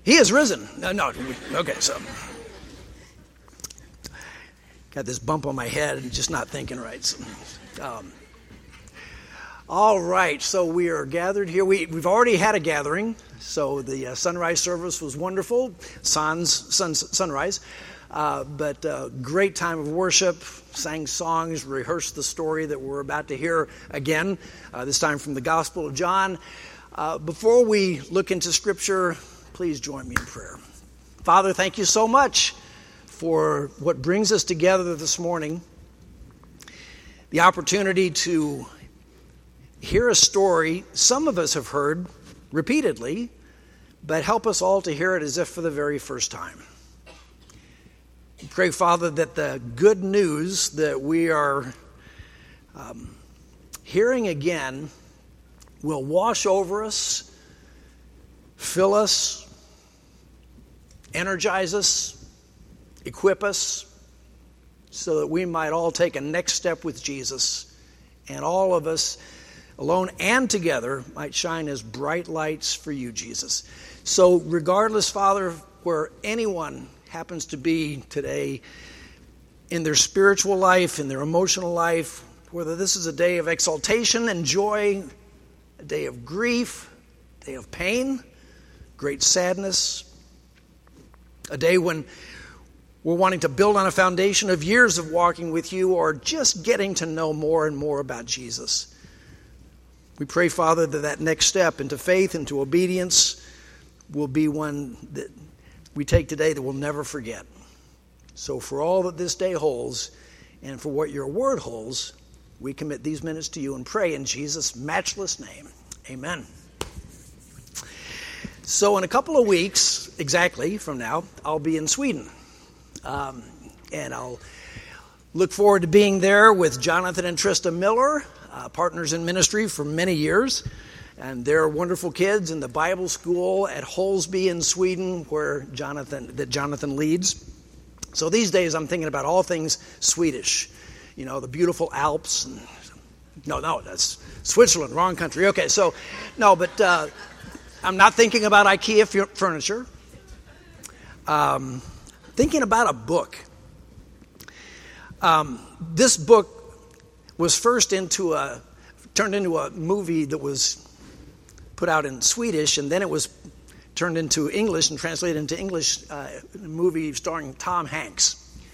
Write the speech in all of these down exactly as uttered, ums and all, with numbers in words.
He is risen. No, no. Okay, so got this bump on my head and just not thinking right. So, um, all right, so we are gathered here. We, we've already had a gathering. So the uh, sunrise service was wonderful, sans, sun, sunrise. Uh, but uh, great time of worship, sang songs, rehearsed the story that we're about to hear again, uh, this time from the Gospel of John. Uh, before we look into Scripture, please join me in prayer. Father, thank you so much for what brings us together this morning, the opportunity to hear a story some of us have heard repeatedly, but help us all to hear it as if for the very first time. Pray, Father, that the good news that we are um, hearing again will wash over us, fill us, energize us, equip us, so that we might all take a next step with Jesus, and all of us, alone and together, might shine as bright lights for you, Jesus. So regardless, Father, where anyone happens to be today in their spiritual life, in their emotional life, whether this is a day of exaltation and joy, a day of grief, a day of pain, great sadness, a day when we're wanting to build on a foundation of years of walking with you, or just getting to know more and more about Jesus. We pray, Father, that that next step into faith, into obedience, will be one that we take today that we'll never forget. So for all that this day holds, and for what your word holds, we commit these minutes to you and pray in Jesus' matchless name. Amen. So in a couple of weeks, exactly from now, I'll be in Sweden. Um, and I'll look forward to being there with Jonathan and Trista Miller, uh, partners in ministry for many years. And they're wonderful kids in the Bible school at Holsby in Sweden, where Jonathan that Jonathan leads. So these days I'm thinking about all things Swedish. You know, the beautiful Alps. And, no, no, that's Switzerland, wrong country. Okay, so, no, but uh, I'm not thinking about IKEA f- furniture. Um, thinking about a book. Um, this book was first into a, turned into a movie that was put out in Swedish, and then it was turned into English and translated into English, uh, a movie starring Tom Hanks.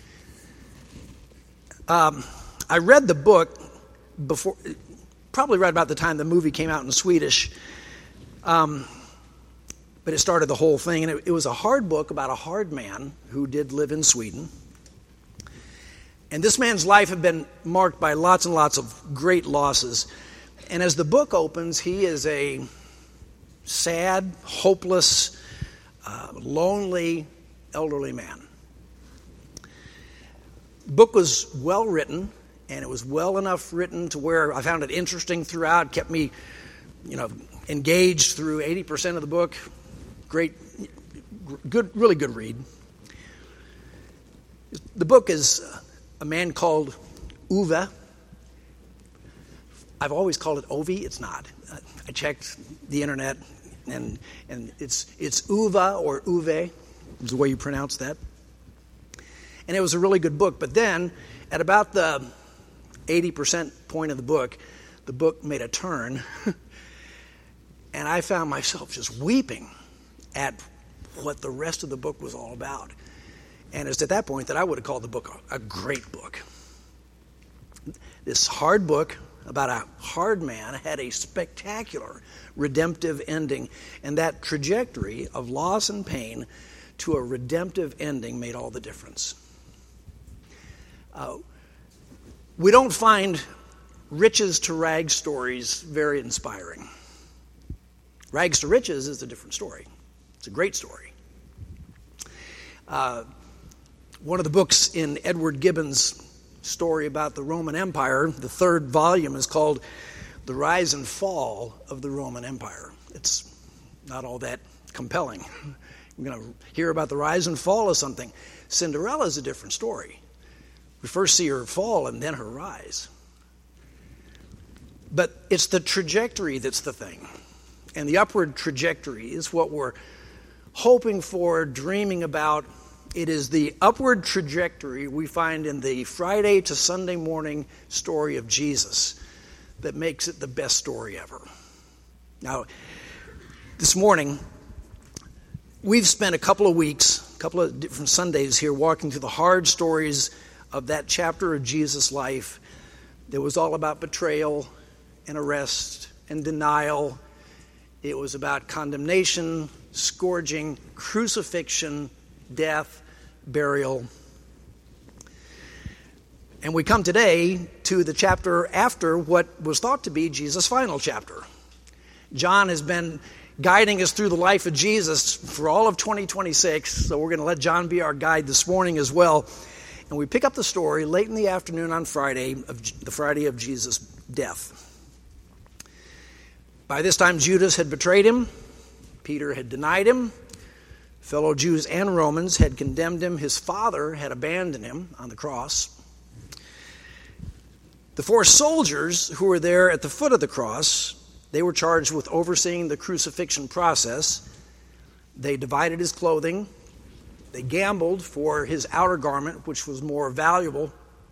Um, I read the book before, probably right about the time the movie came out in Swedish, um, but it started the whole thing, and it, it was a hard book about a hard man who did live in Sweden. And this man's life had been marked by lots and lots of great losses. And as the book opens, he is a sad, hopeless, uh, lonely, elderly man. The book was well written, and it was well enough written to where I found it interesting throughout, kept me, you know, engaged through eighty percent of the book. Great, good, really good read. The book is a man called Uwe. I've always called it Ovi. It's not. I checked the internet, and and it's it's Uwe or Uwe is the way you pronounce that. And it was a really good book. But then, at about the eighty percent point of the book, the book made a turn, and I found myself just weeping at what the rest of the book was all about. And it's at that point that I would have called the book a, a great book. This hard book about a hard man had a spectacular redemptive ending, and that trajectory of loss and pain to a redemptive ending made all the difference. Uh, we don't find riches to rags stories very inspiring. Rags to riches is a different story. It's a great story. Uh, one of the books in Edward Gibbon's story about the Roman Empire, the third volume, is called The Rise and Fall of the Roman Empire. It's not all that compelling. We're going to hear about the rise and fall of something. Cinderella is a different story. We first see her fall and then her rise. But it's the trajectory that's the thing. And the upward trajectory is what we're hoping for, dreaming about. It is the upward trajectory we find in the Friday to Sunday morning story of Jesus that makes it the best story ever. Now, this morning, we've spent a couple of weeks, a couple of different Sundays here walking through the hard stories of that chapter of Jesus' life that was all about betrayal and arrest and denial. It was about condemnation, scourging, crucifixion, death, burial. And we come today to the chapter after what was thought to be Jesus' final chapter. John has been guiding us through the life of Jesus for all of twenty twenty-six, so we're going to let John be our guide this morning as well. And we pick up the story late in the afternoon on Friday, of the Friday of Jesus' death. By this time, Judas had betrayed him. Peter had denied him. Fellow Jews and Romans had condemned him. His father had abandoned him on the cross. The four soldiers who were there at the foot of the cross, they were charged with overseeing the crucifixion process. They divided his clothing. They gambled for his outer garment, which was more valuable.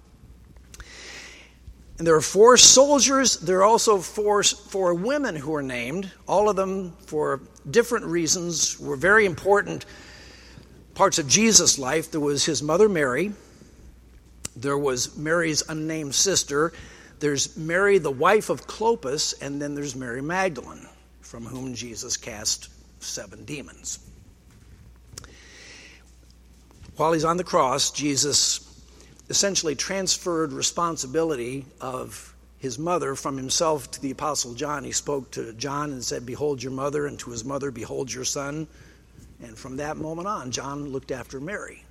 And there are four soldiers. There are also four, four women who are named. All of them, for different reasons, were very important parts of Jesus' life. There was his mother Mary. There was Mary's unnamed sister. There's Mary, the wife of Clopas, and then there's Mary Magdalene, from whom Jesus cast seven demons. While he's on the cross, Jesus essentially transferred responsibility of his mother from himself to the Apostle John. He spoke to John and said, "Behold your mother," and to his mother, "Behold your son." And from that moment on, John looked after Mary.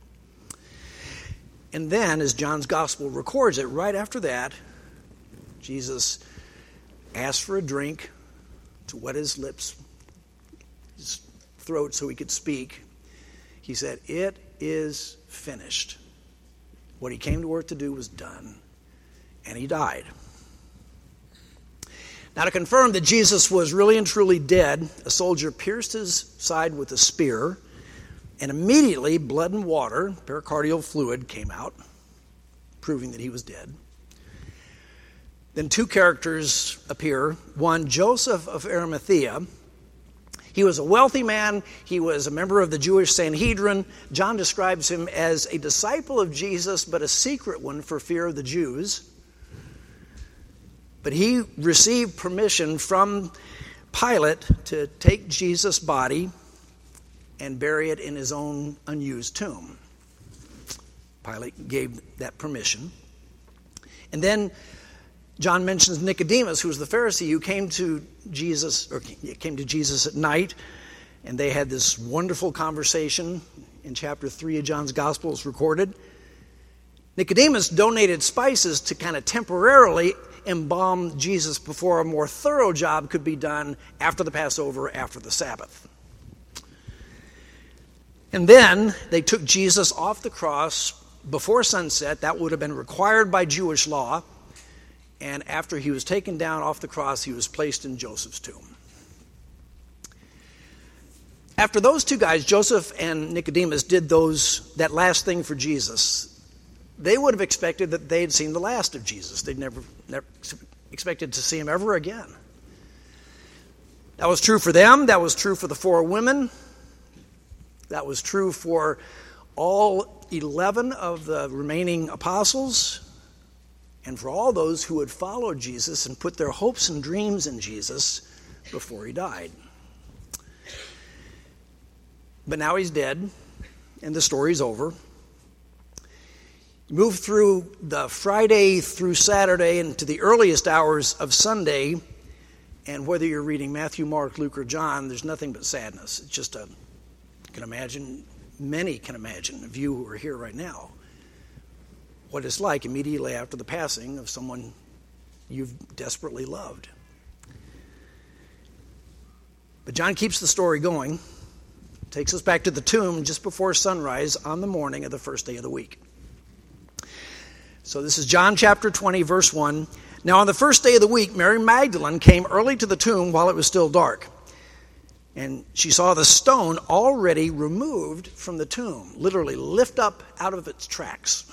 And then, as John's gospel records it, right after that, Jesus asked for a drink to wet his lips, his throat, so he could speak. He said, "It is finished." What he came to earth to do was done, and he died. Now, to confirm that Jesus was really and truly dead, a soldier pierced his side with a spear, and immediately blood and water, pericardial fluid, came out, proving that he was dead. Then two characters appear. One, Joseph of Arimathea. He was a wealthy man. He was a member of the Jewish Sanhedrin. John describes him as a disciple of Jesus, but a secret one for fear of the Jews. But he received permission from Pilate to take Jesus' body and bury it in his own unused tomb. Pilate gave that permission. And then John mentions Nicodemus, who was the Pharisee who came to Jesus, or came to Jesus at night, and they had this wonderful conversation. In chapter three of John's Gospel is recorded. Nicodemus donated spices to kind of temporarily embalm Jesus before a more thorough job could be done after the Passover, after the Sabbath. And then they took Jesus off the cross before sunset. That would have been required by Jewish law. And after he was taken down off the cross, he was placed in Joseph's tomb. After those two guys, Joseph and Nicodemus, did those that last thing for Jesus, they would have expected that they had seen the last of Jesus. They'd never, never expected to see him ever again. That was true for them. That was true for the four women. That was true for all eleven of the remaining apostles, and for all those who had followed Jesus and put their hopes and dreams in Jesus before he died. But now he's dead, and the story's over. You move through the Friday through Saturday and to the earliest hours of Sunday, and whether you're reading Matthew, Mark, Luke, or John, there's nothing but sadness. It's just a, you can imagine, many can imagine, of you who are here right now, what it's like immediately after the passing of someone you've desperately loved. But John keeps the story going, takes us back to the tomb just before sunrise on the morning of the first day of the week. So this is John chapter twenty, verse one. Now on the first day of the week, Mary Magdalene came early to the tomb while it was still dark. And she saw the stone already removed from the tomb, literally lift up out of its tracks.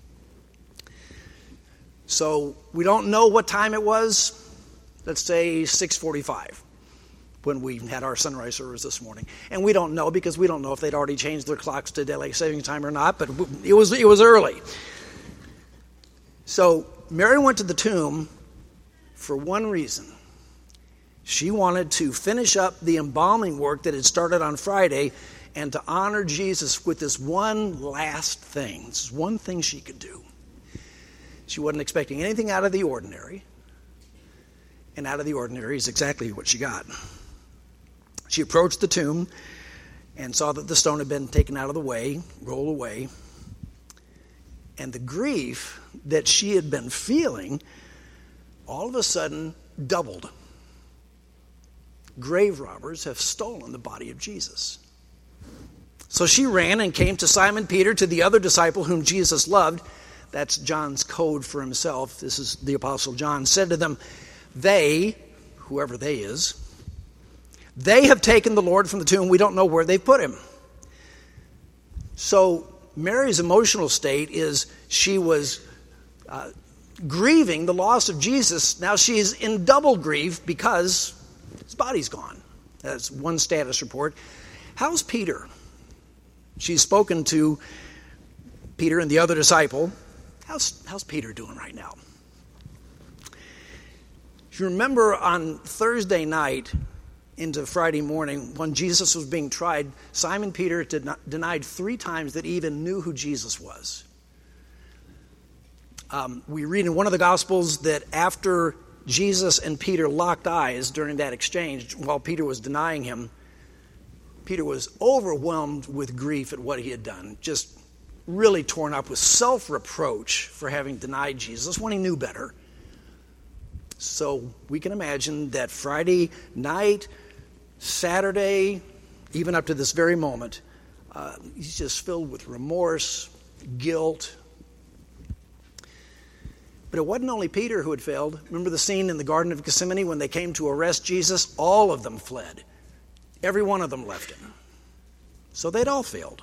So we don't know what time it was. Let's say six forty-five when we had our sunrise service this morning. And we don't know because we don't know if they'd already changed their clocks to daylight saving time or not, but it was it was early. So Mary went to the tomb for one reason. She wanted to finish up the embalming work that had started on Friday and to honor Jesus with this one last thing. This is one thing she could do. She wasn't expecting anything out of the ordinary. And out of the ordinary is exactly what she got. She approached the tomb and saw that the stone had been taken out of the way, rolled away. And the grief that she had been feeling all of a sudden doubled. Grave robbers have stolen the body of Jesus. So she ran and came to Simon Peter, to the other disciple whom Jesus loved. That's John's code for himself. This is the Apostle John. Said to them, they, whoever they is, they have taken the Lord from the tomb. We don't know where they put him. So Mary's emotional state is she was uh, grieving the loss of Jesus. Now she's in double grief because his body's gone. That's one status report. How's Peter? She's spoken to Peter and the other disciple. How's, how's Peter doing right now? If you remember on Thursday night into Friday morning when Jesus was being tried, Simon Peter did not, denied three times that he even knew who Jesus was. Um, we read in one of the Gospels that after Jesus and Peter locked eyes during that exchange, while Peter was denying him, Peter was overwhelmed with grief at what he had done, just really torn up with self-reproach for having denied Jesus when he knew better. So we can imagine that Friday night, Saturday, even up to this very moment, uh, he's just filled with remorse, guilt. But it wasn't only Peter who had failed. Remember the scene in the Garden of Gethsemane when they came to arrest Jesus? All of them fled. Every one of them left him. So they'd all failed.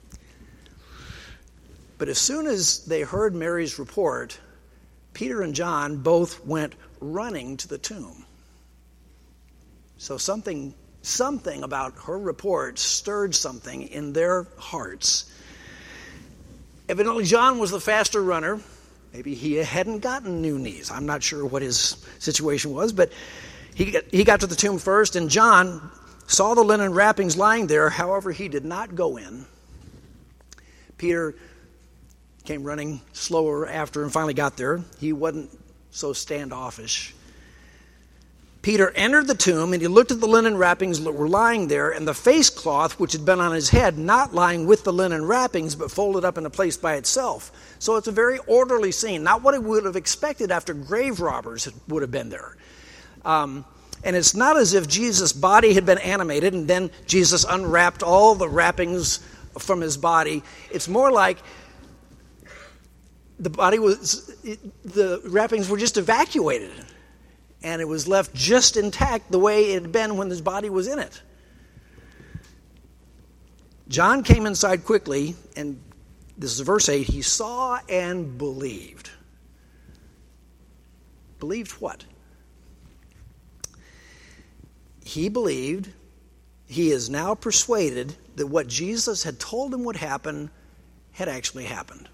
But as soon as they heard Mary's report, Peter and John both went running to the tomb. So something, something about her report stirred something in their hearts. Evidently, John was the faster runner. Maybe he hadn't gotten new knees. I'm not sure what his situation was, but he got, he got to the tomb first, and John saw the linen wrappings lying there. However, he did not go in. Peter came running slower after and finally got there. He wasn't so standoffish. Peter entered the tomb, and he looked at the linen wrappings that were lying there, and the face cloth which had been on his head, not lying with the linen wrappings, but folded up in a place by itself. So it's a very orderly scene, not what he would have expected after grave robbers would have been there. Um, and it's not as if Jesus' body had been animated, and then Jesus unwrapped all the wrappings from his body. It's more like the body was, it, the wrappings were just evacuated. And it was left just intact the way it had been when his body was in it. John came inside quickly, and this is verse eight, he saw and believed. Believed what? He believed, he is now persuaded that what Jesus had told him would happen had actually happened.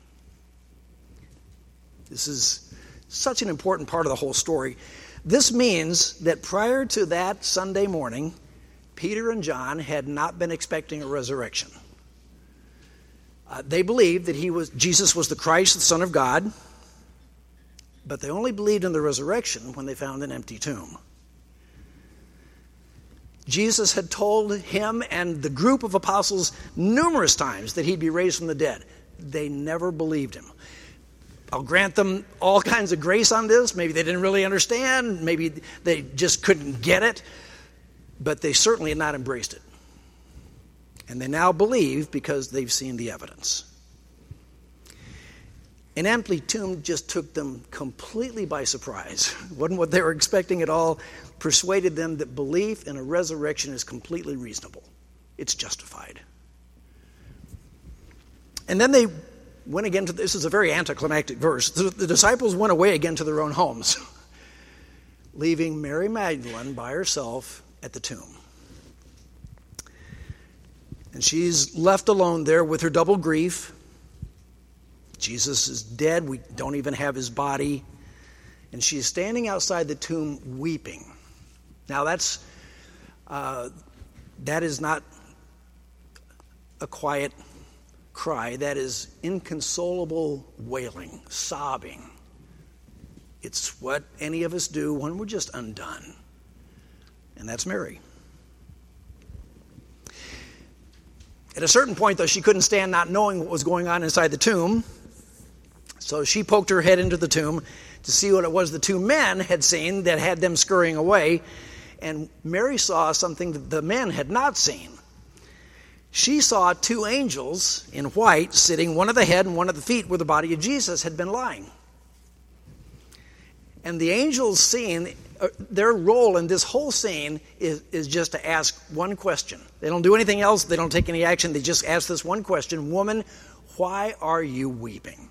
This is such an important part of the whole story. This means that prior to that Sunday morning, Peter and John had not been expecting a resurrection. Uh, they believed that he was Jesus was the Christ, the Son of God, but they only believed in the resurrection when they found an empty tomb. Jesus had told him and the group of apostles numerous times that he'd be raised from the dead. They never believed him. I'll grant them all kinds of grace on this. Maybe they didn't really understand. Maybe they just couldn't get it. But they certainly had not embraced it. And they now believe because they've seen the evidence. An empty tomb just took them completely by surprise. Wasn't what they were expecting at all. Persuaded them that belief in a resurrection is completely reasonable. It's justified. And then they went again to, this is a very anticlimactic verse. The, the disciples went away again to their own homes, leaving Mary Magdalene by herself at the tomb. And she's left alone there with her double grief. Jesus is dead. We don't even have his body. And she's standing outside the tomb weeping. Now that's, uh, that is not a quiet cry. That is inconsolable wailing, sobbing. It's what any of us do when we're just undone. And that's Mary. At a certain point, though, she couldn't stand not knowing what was going on inside the tomb. So she poked her head into the tomb to see what it was the two men had seen that had them scurrying away. And Mary saw something that the men had not seen. She saw two angels in white sitting, one at the head and one at the feet, where the body of Jesus had been lying. And the angels seeing, uh, their role in this whole scene is, is just to ask one question. They don't do anything else. They don't take any action. They just ask this one question. Woman, why are you weeping?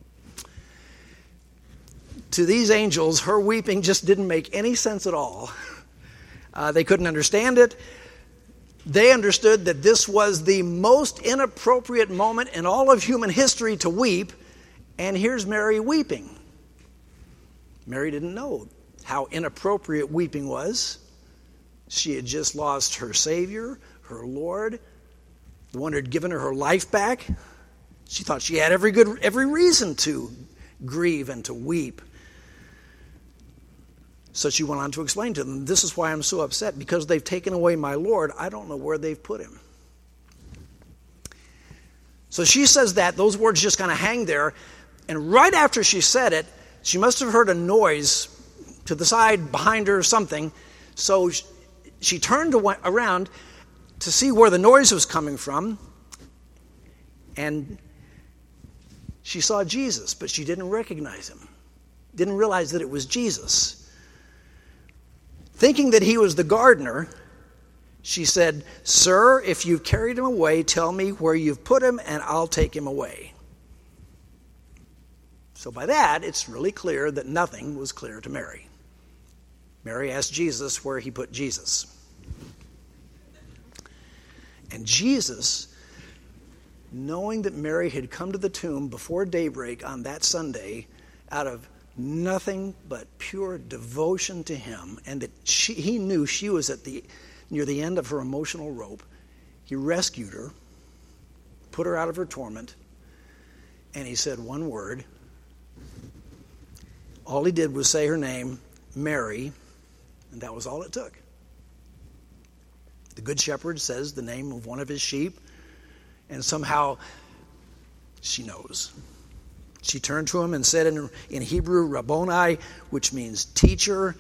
To these angels, her weeping just didn't make any sense at all. Uh, they couldn't understand it. They understood that this was the most inappropriate moment in all of human history to weep, and here's Mary weeping. Mary didn't know how inappropriate weeping was. She had just lost her Savior, her Lord, the one who had given her her life back. She thought she had every good, every reason to grieve and to weep. So she went on to explain to them, this is why I'm so upset, because they've taken away my Lord. I don't know where they've put him. So she says that, those words just kind of hang there, and right after she said it, she must have heard a noise to the side behind her or something, so she turned around to see where the noise was coming from, and she saw Jesus, but she didn't recognize him, didn't realize that it was Jesus. Thinking that he was the gardener, she said, Sir, if you've carried him away, tell me where you've put him, and I'll take him away. So by that, it's really clear that nothing was clear to Mary. Mary asked Jesus where he put Jesus. And Jesus, knowing that Mary had come to the tomb before daybreak on that Sunday, out of nothing but pure devotion to him, and that she, he knew she was at the near the end of her emotional rope, he rescued her, put her out of her torment, and he said one word. All he did was say her name, Mary, and that was all it took. The Good Shepherd says the name of one of his sheep, and somehow she knows. She turned to him and said in, in Hebrew, Rabboni, which means teacher.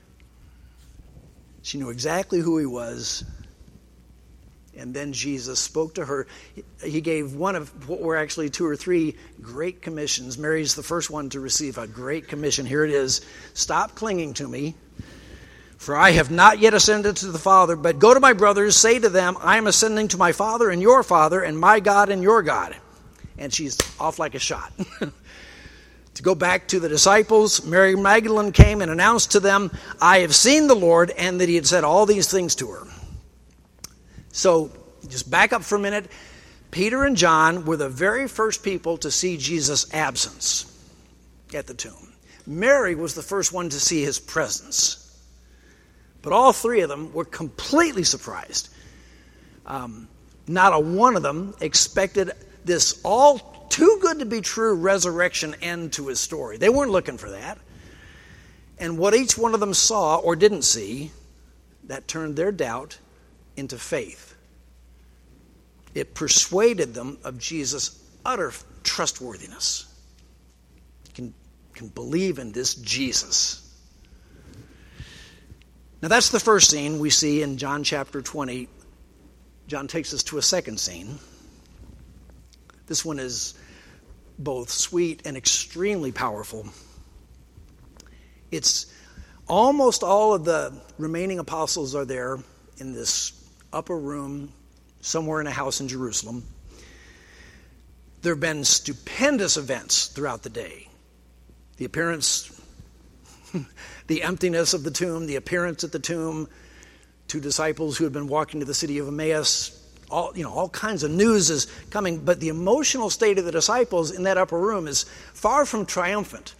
She knew exactly who he was. And then Jesus spoke to her. He gave one of what were actually two or three great commissions. Mary's the first one to receive a great commission. Here it is. Stop clinging to me, for I have not yet ascended to the Father, but go to my brothers, say to them, I am ascending to my Father and your Father, and my God and your God. And she's off like a shot. To go back to the disciples, Mary Magdalene came and announced to them, I have seen the Lord, and that he had said all these things to her. So, just back up for a minute. Peter and John were the very first people to see Jesus' absence at the tomb. Mary was the first one to see his presence. But all three of them were completely surprised. Um, not a one of them expected this all too good to be true resurrection end to his story. They weren't looking for that. And what each one of them saw or didn't see, that turned their doubt into faith. It persuaded them of Jesus' utter trustworthiness. You can, can believe in this Jesus. Now that's the first scene we see in John chapter twenty. John takes us to a second scene. This one is both sweet and extremely powerful. It's almost all of the remaining apostles are there in this upper room somewhere in a house in Jerusalem. There have been stupendous events throughout the day. The appearance, the emptiness of the tomb, the appearance at the tomb, two disciples who had been walking to the city of Emmaus, all, you know, all kinds of news is coming, but the emotional state of the disciples in that upper room is far from triumphant.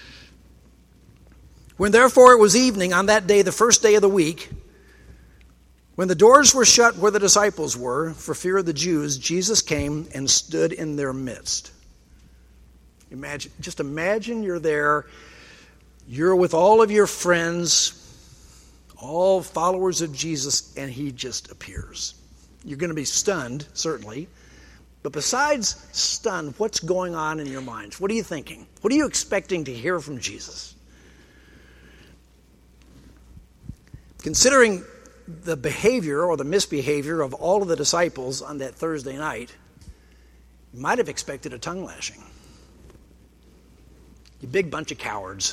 When therefore it was evening on that day, the first day of the week, when the doors were shut where the disciples were, for fear of the Jews, Jesus came and stood in their midst. Imagine, just imagine you're there, you're with all of your friends, all followers of Jesus, and he just appears. You're going to be stunned, certainly. But besides stunned, what's going on in your minds? What are you thinking? What are you expecting to hear from Jesus? Considering the behavior or the misbehavior of all of the disciples on that Thursday night, you might have expected a tongue lashing. You big bunch of cowards.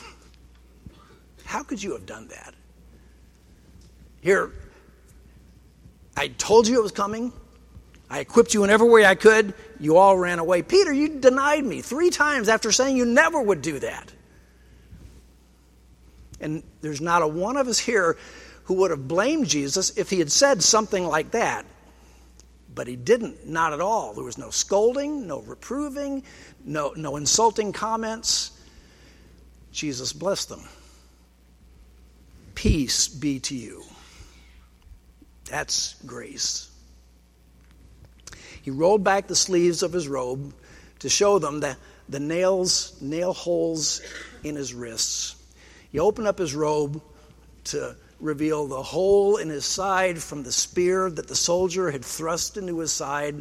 How could you have done that? Here, I told you it was coming. I equipped you in every way I could. You all ran away. Peter, you denied me three times after saying you never would do that. And there's not a one of us here who would have blamed Jesus if he had said something like that. But he didn't, not at all. There was no scolding, no reproving, no, no insulting comments. Jesus blessed them. Peace be to you. That's grace. He rolled back the sleeves of his robe to show them the, the nails, nail holes in his wrists. He opened up his robe to reveal the hole in his side from the spear that the soldier had thrust into his side.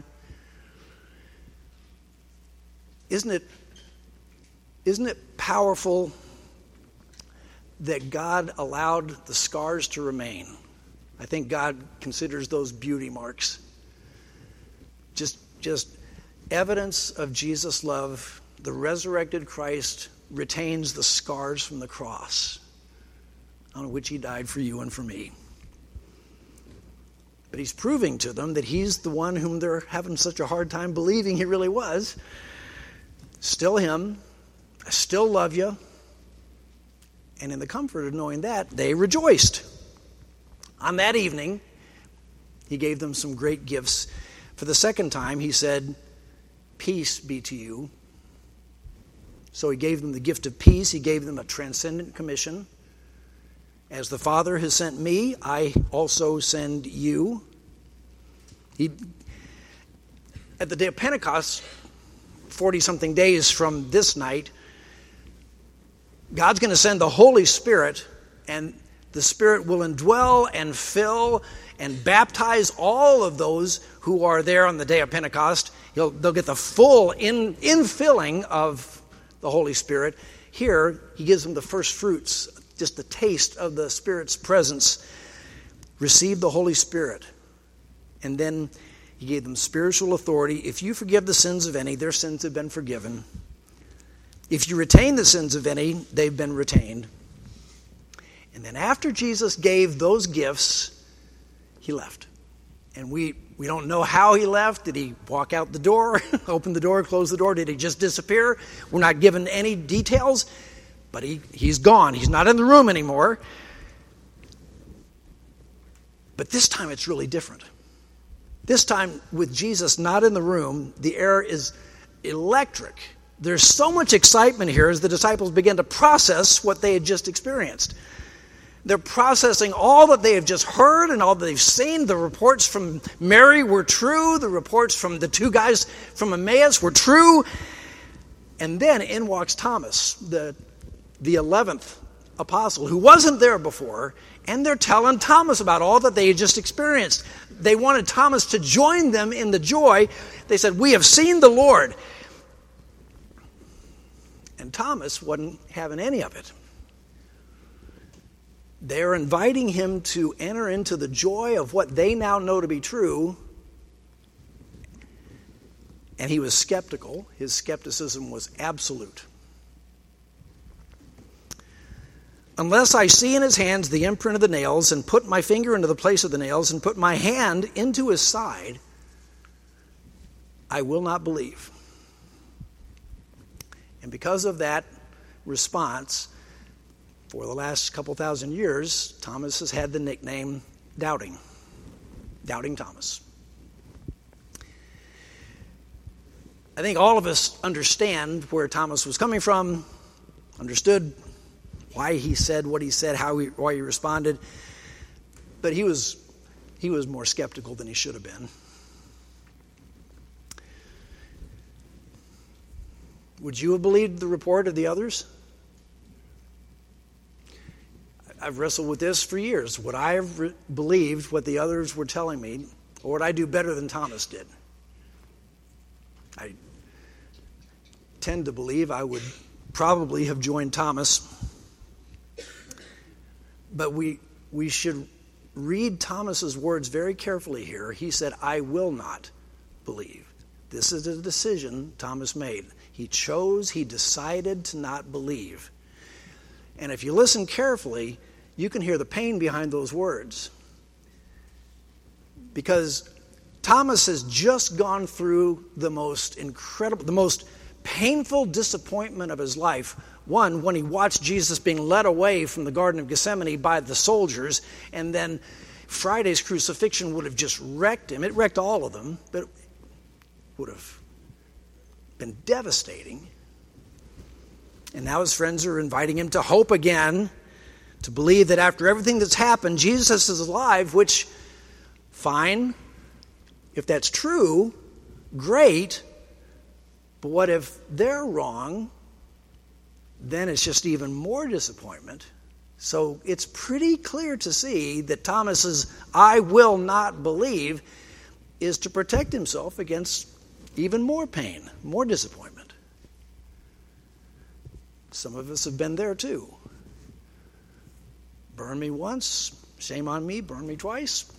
Isn't it, isn't it powerful that God allowed the scars to remain? I think God considers those beauty marks. Just, just evidence of Jesus' love. The resurrected Christ retains the scars from the cross on which he died for you and for me. But he's proving to them that he's the one whom they're having such a hard time believing he really was. Still him. I still love you. And in the comfort of knowing that, they rejoiced. On that evening, he gave them some great gifts. For the second time, he said, peace be to you. So he gave them the gift of peace. He gave them a transcendent commission. As the Father has sent me, I also send you. He, at the day of Pentecost, forty-something days from this night, God's going to send the Holy Spirit, and the Spirit will indwell and fill and baptize all of those who are there on the day of Pentecost. He'll, they'll get the full in, infilling of the Holy Spirit. Here, he gives them the first fruits, just the taste of the Spirit's presence. Receive the Holy Spirit. And then he gave them spiritual authority. If you forgive the sins of any, their sins have been forgiven. If you retain the sins of any, they've been retained. And then after Jesus gave those gifts, he left. And we, we don't know how he left. Did he walk out the door, open the door, close the door? Did he just disappear? We're not given any details. But he, he's gone. He's not in the room anymore. But this time it's really different. This time with Jesus not in the room, the air is electric. There's so much excitement here as the disciples begin to process what they had just experienced. They're processing all that they have just heard and all that they've seen. The reports from Mary were true. The reports from the two guys from Emmaus were true. And then in walks Thomas, the the eleventh apostle, who wasn't there before, and they're telling Thomas about all that they had just experienced. They wanted Thomas to join them in the joy. They said, we have seen the Lord. And Thomas wasn't having any of it. They're inviting him to enter into the joy of what they now know to be true. And he was skeptical. His skepticism was absolute. Unless I see in his hands the imprint of the nails, and put my finger into the place of the nails, and put my hand into his side, I will not believe. And because of that response, for the last couple thousand years, Thomas has had the nickname Doubting. Doubting Thomas. I think all of us understand where Thomas was coming from, understood why he said what he said, how he, why he responded. But he was, he was more skeptical than he should have been. Would you have believed the report of the others? I've wrestled with this for years. Would I have re- believed what the others were telling me, or would I do better than Thomas did? I tend to believe I would probably have joined Thomas. But we we should read Thomas's words very carefully here. He said, I will not believe. This is a decision Thomas made. He chose, he decided to not believe. And if you listen carefully, you can hear the pain behind those words. Because Thomas has just gone through the most incredible, the most painful disappointment of his life. One, when he watched Jesus being led away from the Garden of Gethsemane by the soldiers, and then Friday's crucifixion would have just wrecked him. It wrecked all of them, but it would have been devastating. And now his friends are inviting him to hope again, to believe that after everything that's happened, Jesus is alive, which, fine, if that's true, great. But what if they're wrong? Then it's just even more disappointment. So it's pretty clear to see that Thomas's I will not believe is to protect himself against even more pain, more disappointment. Some of us have been there too. Burn me once, shame on me, burn me twice.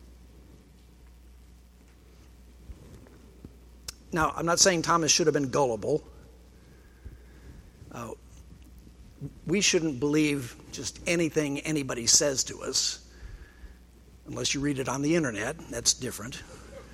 Now, I'm not saying Thomas should have been gullible. Uh, we shouldn't believe just anything anybody says to us, unless you read it on the internet. That's different.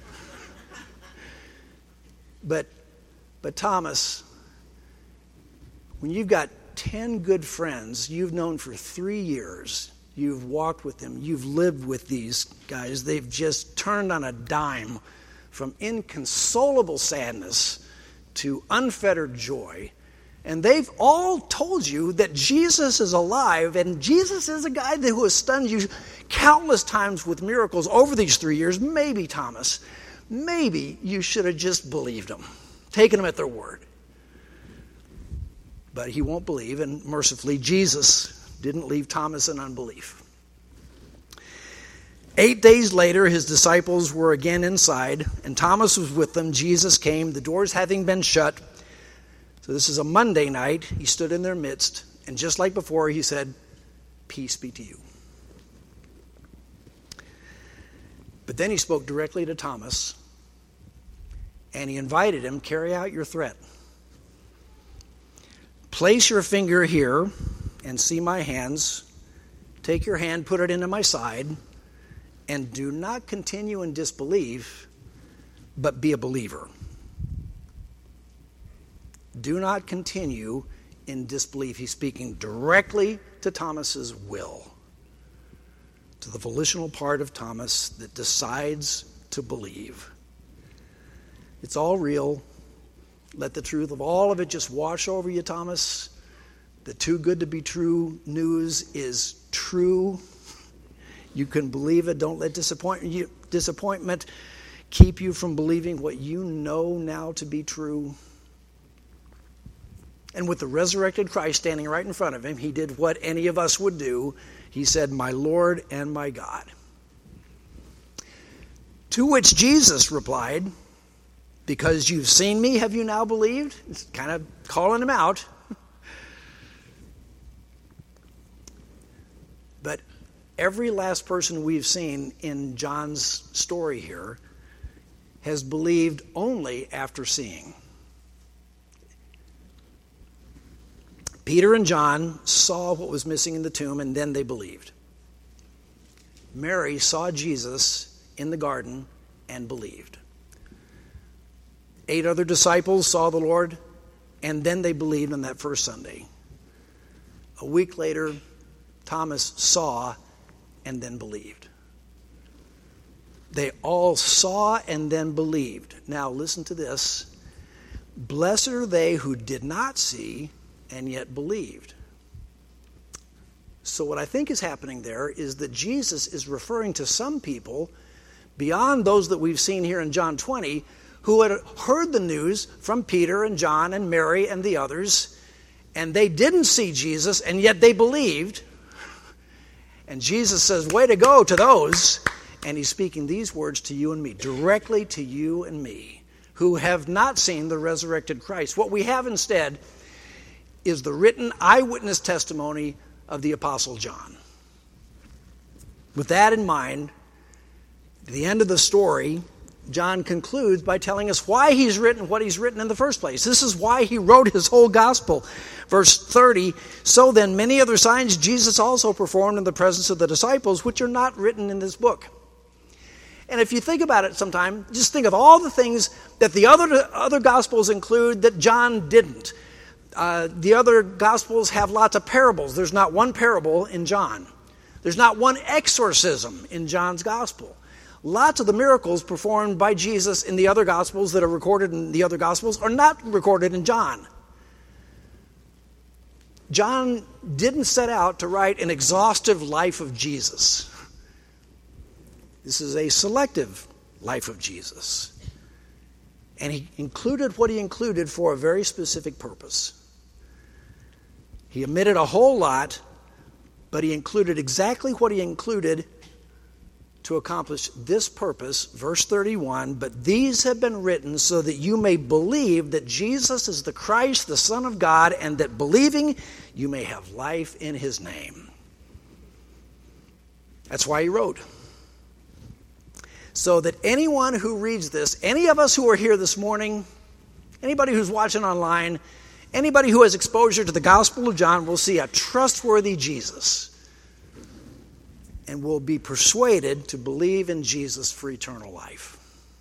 But, but Thomas, when you've got ten good friends you've known for three years, you've walked with them, you've lived with these guys, they've just turned on a dime from inconsolable sadness to unfettered joy, and they've all told you that Jesus is alive, and Jesus is a guy who has stunned you countless times with miracles over these three years. Maybe, Thomas, maybe you should have just believed them, taken them at their word. But he won't believe, and mercifully, Jesus didn't leave Thomas in unbelief. Eight days later, his disciples were again inside, and Thomas was with them. Jesus came, the doors having been shut. So this is a Monday night. He stood in their midst, and just like before, he said, "Peace be to you." But then he spoke directly to Thomas, and he invited him, carry out your threat. Place your finger here and see my hands. Take your hand, put it into my side, and do not continue in disbelief, but be a believer. Do not continue in disbelief. He's speaking directly to Thomas's will, to the volitional part of Thomas that decides to believe. It's all real. Let the truth of all of it just wash over you, Thomas. The too good to be true news is true. You can believe it. Don't let disappoint you, disappointment keep you from believing what you know now to be true. And with the resurrected Christ standing right in front of him, he did what any of us would do. He said, "My Lord and my God." To which Jesus replied, "Because you've seen me, have you now believed?" It's kind of calling him out. But every last person we've seen in John's story here has believed only after seeing. Peter and John saw what was missing in the tomb, and then they believed. Mary saw Jesus in the garden and believed. Eight other disciples saw the Lord, and then they believed on that first Sunday. A week later, Thomas saw and then believed. They all saw and then believed. Now listen to this. Blessed are they who did not see and yet believed. So what I think is happening there is that Jesus is referring to some people beyond those that we've seen here in John twenty who had heard the news from Peter and John and Mary and the others, and they didn't see Jesus, and yet they believed. And Jesus says, way to go to those. And he's speaking these words to you and me, directly to you and me, who have not seen the resurrected Christ. What we have instead is the written eyewitness testimony of the Apostle John. With that in mind, at the end of the story, John concludes by telling us why he's written what he's written in the first place. This is why he wrote his whole gospel. Verse thirty, so then many other signs Jesus also performed in the presence of the disciples, which are not written in this book. And if you think about it sometime, just think of all the things that the other, other gospels include that John didn't. Uh, the other gospels have lots of parables. There's not one parable in John. There's not one exorcism in John's gospel. Lots of the miracles performed by Jesus in the other gospels that are recorded in the other gospels are not recorded in John. John didn't set out to write an exhaustive life of Jesus. This is a selective life of Jesus. And he included what he included for a very specific purpose. He omitted a whole lot, but he included exactly what he included to accomplish this purpose. Verse thirty-one, but these have been written so that you may believe that Jesus is the Christ, the Son of God, and that believing you may have life in his name. That's why he wrote. So that anyone who reads this, any of us who are here this morning, anybody who's watching online, anybody who has exposure to the Gospel of John will see a trustworthy Jesus and will be persuaded to believe in Jesus for eternal life.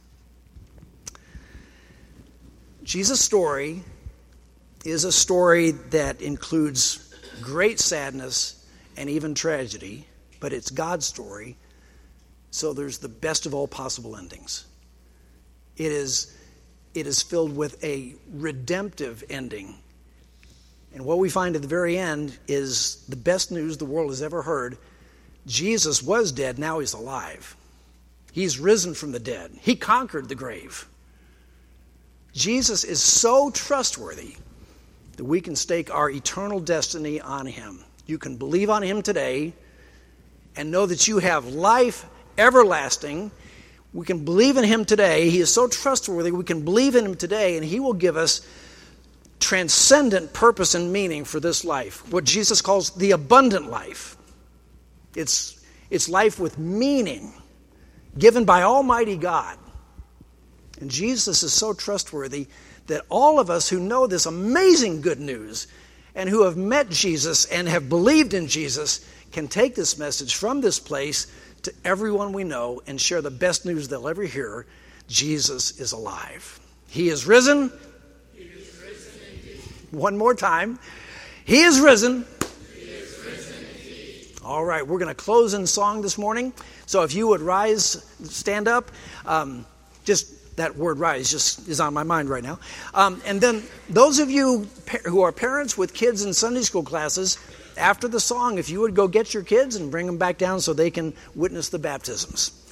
Jesus' story is a story that includes great sadness and even tragedy, but it's God's story, so there's the best of all possible endings. It is, it is filled with a redemptive ending. And what we find at the very end is the best news the world has ever heard. Jesus was dead, now he's alive. He's risen from the dead. He conquered the grave. Jesus is so trustworthy that we can stake our eternal destiny on him. You can believe on him today and know that you have life everlasting. We can believe in him today. He is so trustworthy. We can believe in him today, and he will give us transcendent purpose and meaning for this life, what Jesus calls the abundant life. It's, it's life with meaning given by Almighty God. And Jesus is so trustworthy that all of us who know this amazing good news and who have met Jesus and have believed in Jesus can take this message from this place to everyone we know and share the best news they'll ever hear. Jesus is alive. He is risen. He is risen indeed. One more time. He is risen. He is risen indeed. All right, we're going to close in song this morning. So if you would rise, stand up. Um, just that word rise just is on my mind right now. Um, and then those of you who are parents with kids in Sunday school classes, after the song, if you would go get your kids and bring them back down so they can witness the baptisms.